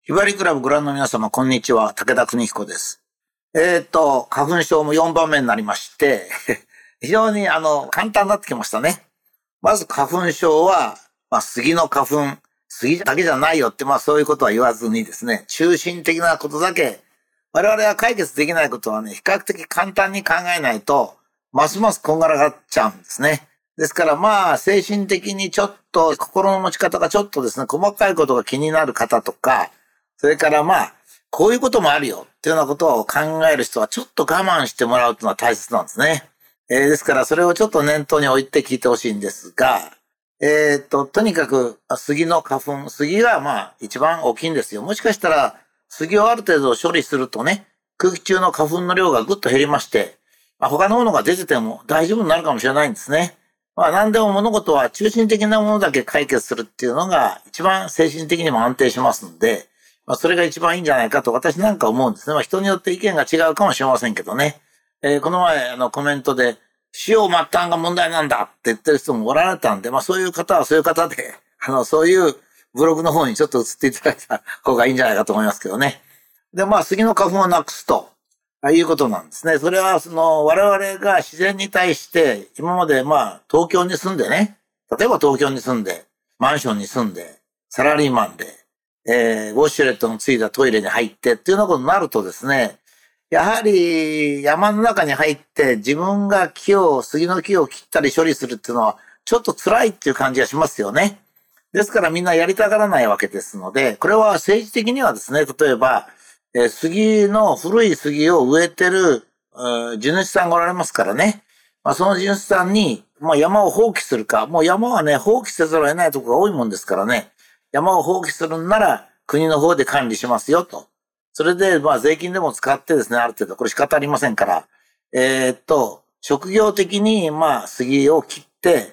ひばりクラブご覧の皆様、こんにちは。武田邦彦です。花粉症も4番目になりまして、非常に簡単になってきましたね。まず花粉症は、杉の花粉、杉だけじゃないよって、そういうことは言わずにですね、中心的なことだけ、我々は解決できないことはね、比較的簡単に考えないと、ますますこんがらがっちゃうんですね。ですから精神的にちょっと、心の持ち方がちょっとですね、細かいことが気になる方とか、それからこういうこともあるよっていうようなことを考える人はちょっと我慢してもらうというのは大切なんですね。ですからそれをちょっと念頭に置いて聞いてほしいんですが、とにかく杉の花粉、杉が一番大きいんですよ。もしかしたら杉をある程度処理するとね、空気中の花粉の量がぐっと減りまして、他のものが出てても大丈夫になるかもしれないんですね。何でも物事は中心的なものだけ解決するっていうのが一番精神的にも安定しますんで、それが一番いいんじゃないかと私なんか思うんですね。人によって意見が違うかもしれませんけどね。この前コメントで使用末端が問題なんだって言ってる人もおられたんで、そういう方はそういう方で、そういうブログの方にちょっと移っていただいた方がいいんじゃないかと思いますけどね。で、杉の花粉をなくすということなんですね。それは我々が自然に対して今まで東京に住んでね、例えば東京に住んで、マンションに住んで、サラリーマンで、ウォシュレットのついたトイレに入ってっていうようなことになるとですね、やはり山の中に入って自分が杉の木を切ったり処理するっていうのはちょっと辛いっていう感じがしますよね。ですからみんなやりたがらないわけですので、これは政治的にはですね、例えば、古い杉を植えてる、地主さんがおられますからね。その地主さんに、山を放棄するか、もう山はね、放棄せざるを得ないところが多いもんですからね。山を放棄するんなら国の方で管理しますよと。それで税金でも使ってですね、ある程度これ仕方ありませんから、職業的に杉を切って、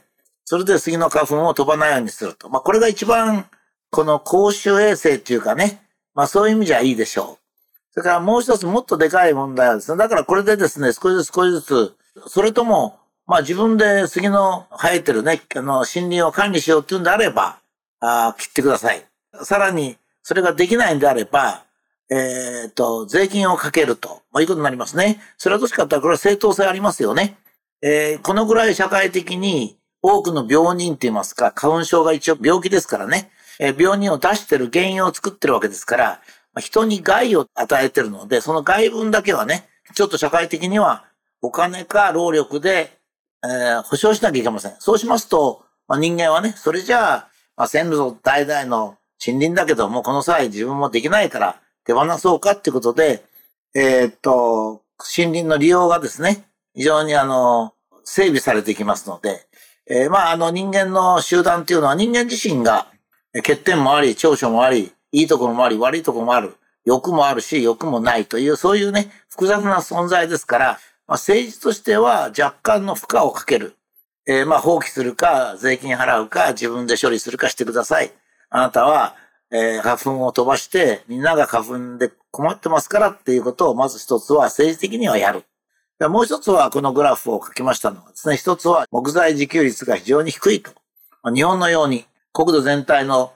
それで杉の花粉を飛ばないようにすると。これが一番この公衆衛生っていうかね、そういう意味じゃいいでしょう。それからもう一つもっとでかい問題はですね、だからこれでですね、少しずつ、それとも自分で杉の生えてるね、森林を管理しようっていうんであれば、切ってください。さらに、それができないんであれば、税金をかけると、いうことになりますね。それはどっちかというと、これは正当性ありますよね。このぐらい社会的に多くの病人って言いますか、花粉症が一応病気ですからね、病人を出してる原因を作ってるわけですから、人に害を与えてるので、その害分だけはね、ちょっと社会的にはお金か労力で、保証しなきゃいけません。そうしますと、人間はね、それじゃあ、先祖代々の森林だけども、この際自分もできないから手放そうかっていうことで、森林の利用がですね、非常に整備されていきますので、人間の集団っていうのは人間自身が欠点もあり、長所もあり、いいところもあり、悪いところもある、欲もあるし、欲もないという、そういうね、複雑な存在ですから、政治としては若干の負荷をかける。放棄するか、税金払うか、自分で処理するかしてください。あなたは、花粉を飛ばして、みんなが花粉で困ってますからっていうことを、まず一つは政治的にはやる。もう一つは、このグラフを書きましたのはですね、一つは木材自給率が非常に低いと。日本のように、国土全体の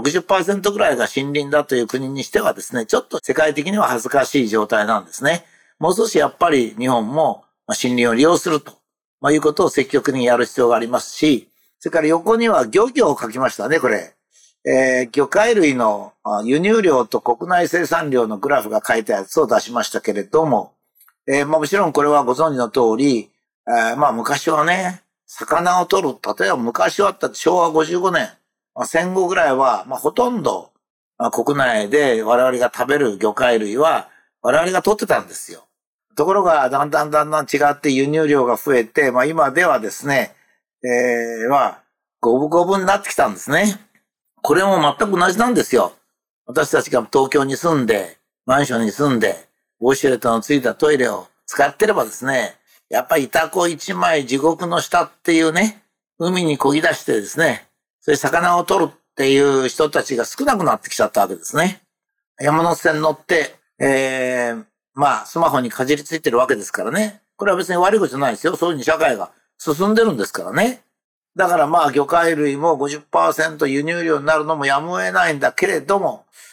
60% ぐらいが森林だという国にしてはですね、ちょっと世界的には恥ずかしい状態なんですね。もう少しやっぱり日本も森林を利用すると。いうことを積極的にやる必要がありますし、それから横には漁業を書きましたね、これ。魚介類の輸入量と国内生産量のグラフが書いたやつを出しましたけれども、もちろんこれはご存知の通り、昔はね、魚を取る、例えば昔はあった昭和55年、戦後ぐらいは、ほとんど国内で我々が食べる魚介類は我々が取ってたんですよ。ところが、だんだん違って輸入量が増えて、今ではですね、五分五分になってきたんですね。これも全く同じなんですよ。私たちが東京に住んで、マンションに住んで、ウォシュレットのついたトイレを使ってればですね、やっぱり板子一枚地獄の下っていうね、海に漕ぎ出してですね、そういう魚を取るっていう人たちが少なくなってきちゃったわけですね。山手線乗って、スマホにかじりついてるわけですからね。これは別に悪いことじゃないですよ。そういうふうに社会が進んでるんですからね。だから魚介類も 50% 輸入量になるのもやむを得ないんだけれども、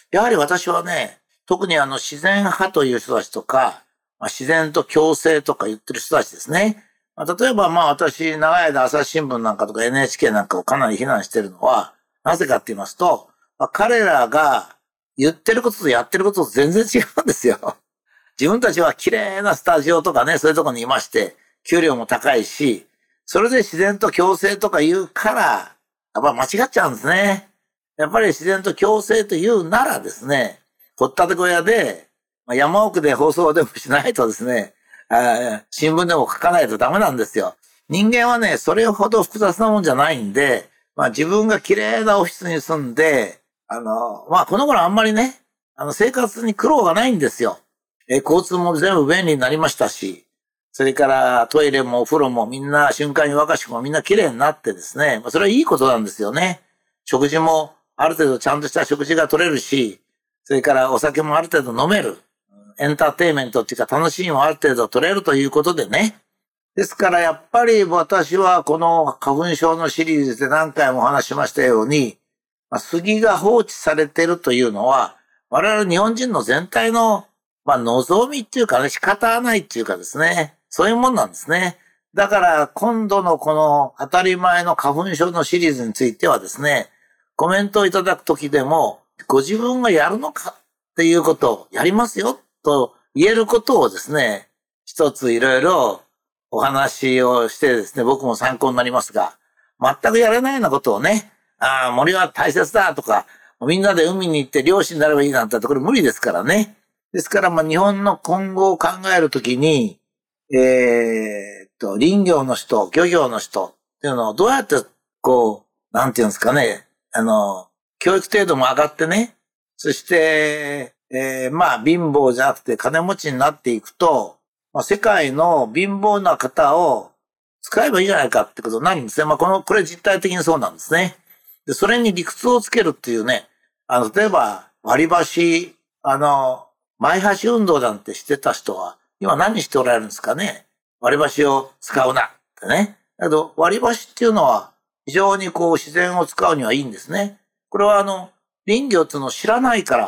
やはり私はね、特に自然派という人たちとか、自然と共生とか言ってる人たちですね。例えば私、長い間朝日新聞なんかとか NHK なんかをかなり非難してるのは、なぜかって言いますと、彼らが言ってることとやってることと全然違うんですよ。自分たちは綺麗なスタジオとかね、そういうところにいまして、給料も高いし、それで自然と共生とか言うから、やっぱ間違っちゃうんですね。やっぱり自然と共生と言うならですね、掘ったて小屋で、山奥で放送でもしないとですね、新聞でも書かないとダメなんですよ。人間はね、それほど複雑なもんじゃないんで、自分が綺麗なオフィスに住んで、この頃あんまりね、生活に苦労がないんですよ。交通も全部便利になりましたし、それからトイレもお風呂もみんな瞬間に若しくもみんな綺麗になってですね、それはいいことなんですよね。食事もある程度ちゃんとした食事が取れるし、それからお酒もある程度飲める。エンターテインメントっていうか楽しみもある程度取れるということでね。ですからやっぱり私はこの花粉症のシリーズで何回もお話しましたように、杉が放置されているというのは、我々日本人の全体の、望みっていうかね、仕方ないっていうかですね、そういうもんなんですね。だから今度のこの当たり前の花粉症のシリーズについてはですね、コメントをいただくときでも、ご自分がやるのかっていうことをやりますよと言えることをですね、一ついろいろお話をしてですね、僕も参考になりますが、全くやれないようなことをね、森は大切だとか、みんなで海に行って漁師になればいいなんてとこれ無理ですからね。ですから日本の今後を考えるときに、林業の人、漁業の人っていうのをどうやってなんていうんですかね、教育程度も上がってね、そして、貧乏じゃなくて金持ちになっていくと、世界の貧乏な方を使えばいいじゃないかってことになるんですね。これ実体的にそうなんですね。で、それに理屈をつけるっていうね、例えば割り箸、前箸運動なんてしてた人は、今何しておられるんですかね。割り箸を使うなってね。だけど割り箸っていうのは非常に自然を使うにはいいんですね。これは林業っていうのを知らないから、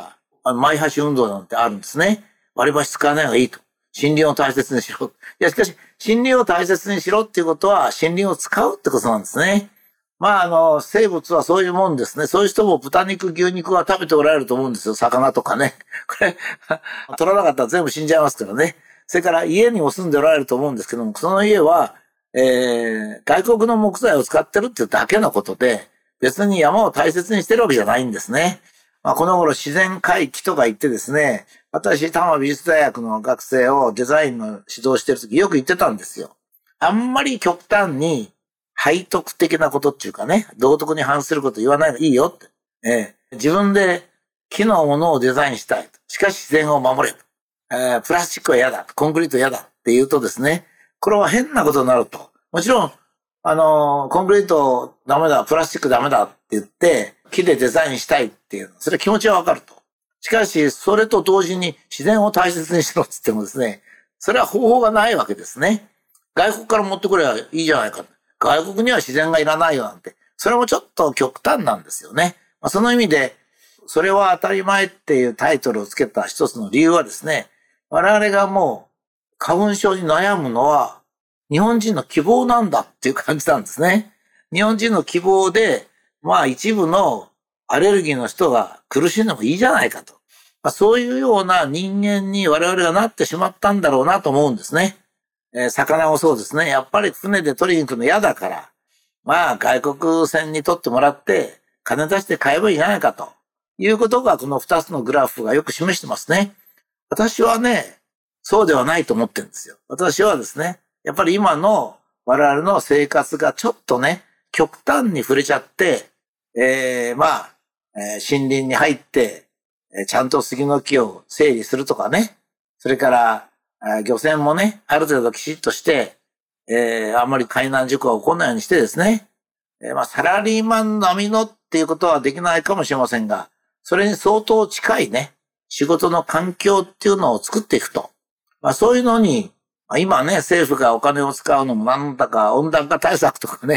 前箸運動なんてあるんですね。割り箸使わない方がいいと。森林を大切にしろ。いや、しかし、森林を大切にしろっていうことは、森林を使うってことなんですね。生物はそういうもんですね。そういう人も豚肉、牛肉は食べておられると思うんですよ。魚とかね。これ、取らなかったら全部死んじゃいますからね。それから家にも住んでおられると思うんですけども、その家は、外国の木材を使ってるっていうだけのことで、別に山を大切にしてるわけじゃないんですね。この頃自然回帰とか言ってですね、私、多摩美術大学の学生をデザインの指導してるときよく言ってたんですよ。あんまり極端に背徳的なことっていうかね、道徳に反すること言わないのいいよって。自分で木のものをデザインしたい。しかし自然を守れ。プラスチックは嫌だ。コンクリート嫌だって言うとですね、これは変なことになると。もちろん、コンクリートダメだ、プラスチックダメだって言って、木でデザインしたいっていう、それは気持ちはわかると。しかし、それと同時に自然を大切にしろって言ってもですね、それは方法がないわけですね。外国から持ってくればいいじゃないか。外国には自然がいらないよなんて。それもちょっと極端なんですよね。その意味で、それは当たり前っていうタイトルをつけた一つの理由はですね、我々がもう花粉症に悩むのは日本人の希望なんだっていう感じなんですね。日本人の希望で、一部のアレルギーの人が苦しんでもいいじゃないかと。そういうような人間に我々がなってしまったんだろうなと思うんですね。魚もそうですね。やっぱり船で取りに行くの嫌だから、外国船に取ってもらって金出して買えばいいじゃないかということがこの2つのグラフがよく示してますね。私はね、そうではないと思ってるんですよ。私はですね、やっぱり今の我々の生活がちょっとね、極端に触れちゃって、森林に入って、ちゃんと杉の木を整理するとかね。それから、漁船もね、ある程度きちっとして、あんまり海難事故が起こらないようにしてですね。サラリーマン並みのっていうことはできないかもしれませんが、それに相当近いね、仕事の環境っていうのを作っていくと。そういうのに、今ね、政府がお金を使うのもなんだか温暖化対策とかね、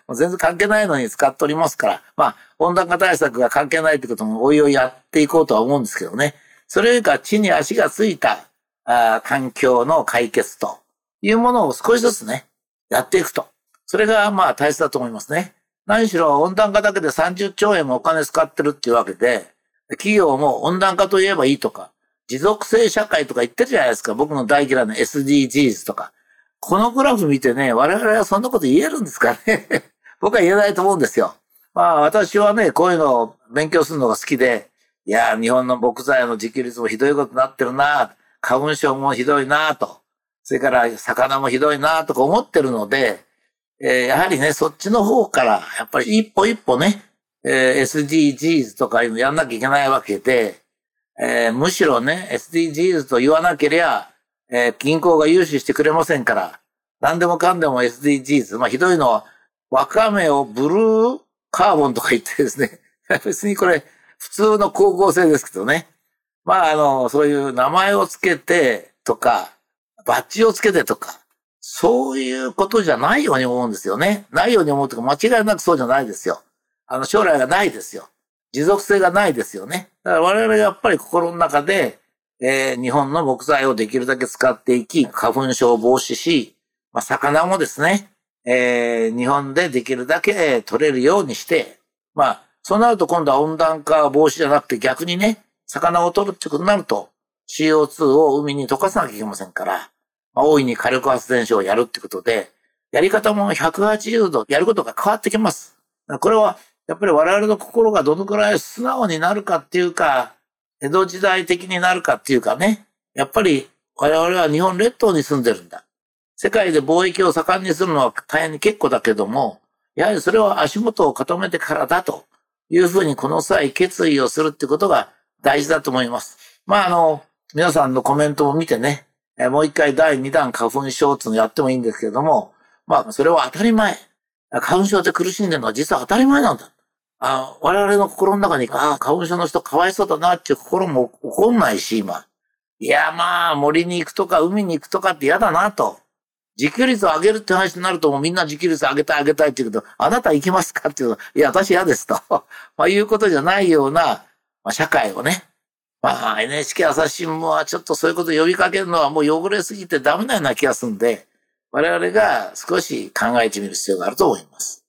もう全然関係ないのに使っておりますから、まあ、温暖化対策が関係ないってこともおいおいやっていこうとは思うんですけどね。それよりか地に足がついた環境の解決というものを少しずつね、やっていくと。それがまあ大切だと思いますね。何しろ温暖化だけで30兆円もお金使ってるっていうわけで、企業も温暖化といえばいいとか、持続性社会とか言ってるじゃないですか。僕の大嫌いな SDGs とか。このグラフ見てね、我々はそんなこと言えるんですかね。僕は言えないと思うんですよ。まあ私はね、こういうのを勉強するのが好きで、いや、日本の木材の自給率もひどいことになってるな、花粉症もひどいなと、それから魚もひどいなとか思ってるので、やはりね、そっちの方から、やっぱり一歩一歩ね、SDGs とかいうのやんなきゃいけないわけで、むしろね、SDGs と言わなければ、銀行が融資してくれませんから、何でもかんでも SDGs。まあひどいのは、ワカメをブルーカーボンとか言ってですね、別にこれ普通の光合成ですけどね。まあそういう名前をつけてとか、バッジをつけてとか、そういうことじゃないように思うんですよね。ないように思うとか間違いなくそうじゃないですよ。将来がないですよ。持続性がないですよね。だから我々がやっぱり心の中で、日本の木材をできるだけ使っていき、花粉症を防止し、まあ、魚もですね、日本でできるだけ取れるようにして、まあ、そうなると今度は温暖化防止じゃなくて逆にね、魚を取るってことになると CO2 を海に溶かさなきゃいけませんから、まあ、大いに火力発電所をやるってことで、やり方も180度やることが変わってきます。これはやっぱり我々の心がどのくらい素直になるかっていうか、江戸時代的になるかっていうかね、やっぱり我々は日本列島に住んでるんだ。世界で貿易を盛んにするのは大変に結構だけども、やはりそれは足元を固めてからだというふうにこの際決意をするってことが大事だと思います。まあ皆さんのコメントを見てね、もう一回第2弾花粉症っていうのをやってもいいんですけれども、まあそれは当たり前。花粉症で苦しんでるのは実は当たり前なんだ。我々の心の中に、花粉症の人かわいそうだなっていう心も起こんないし、今。いや、まあ、森に行くとか海に行くとかって嫌だなと。自給率を上げるって話になるともうみんな自給率上げたい上げたいって言うけど、あなた行きますかっていうと、いや、私嫌ですと。まあ、いうことじゃないような、まあ、社会をね。まあ、NHK 朝日新聞はちょっとそういうことを呼びかけるのはもう汚れすぎてダメなような気がするんで、我々が少し考えてみる必要があると思います。